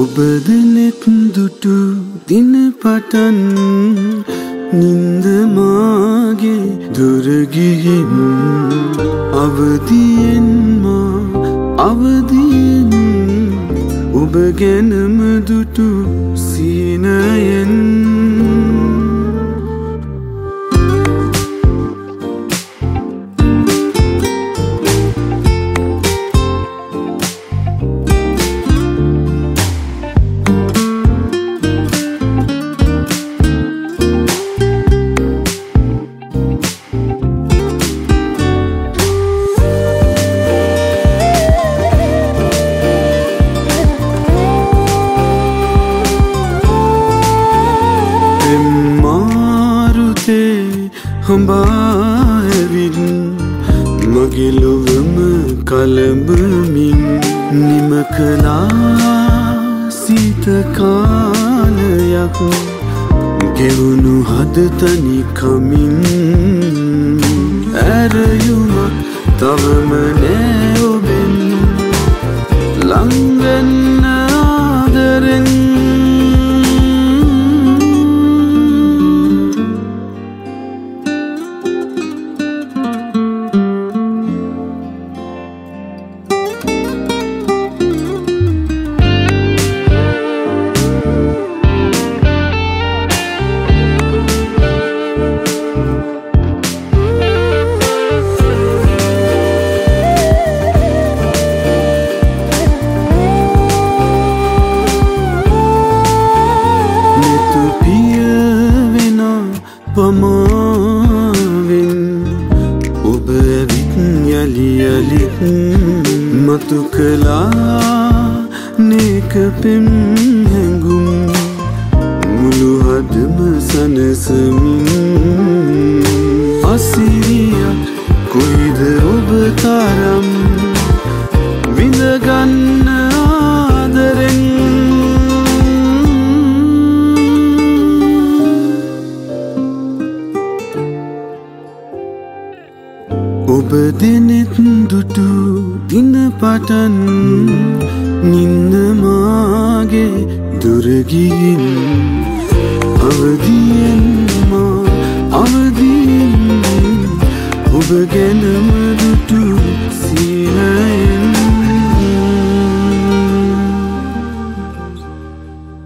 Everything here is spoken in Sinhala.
ඔබ දෙනෙත් දුටු දින පටන් නින්ද මාගේ දුර ගිහින් අවදියෙන් ඔබ ගැනම දුටු සීනයෙන් හඹාවින් මගේ ලොවම කලඹමින් නිම කළා සීත කාලයක් ගෙවුණු හද තනි කමින් ඇරයුමක් තවම නෑ ඔබෙන් ළංවෙන්න ආදරෙන් පමාවෙන් ඔබ ඇවිත් යලියලිත් මතු කළා නේක පෙම් හැඟුම් මුළු හදම සනසමින් අසිරියක් කොයිද ඔබ තරම් විඳගන්න ආදරෙන් ඔබ දෙනෙත් දුටු දින පටන් නින්ද මාගේ දුර ගිහින් අවදියෙන් ඔබ ගැනම දුටු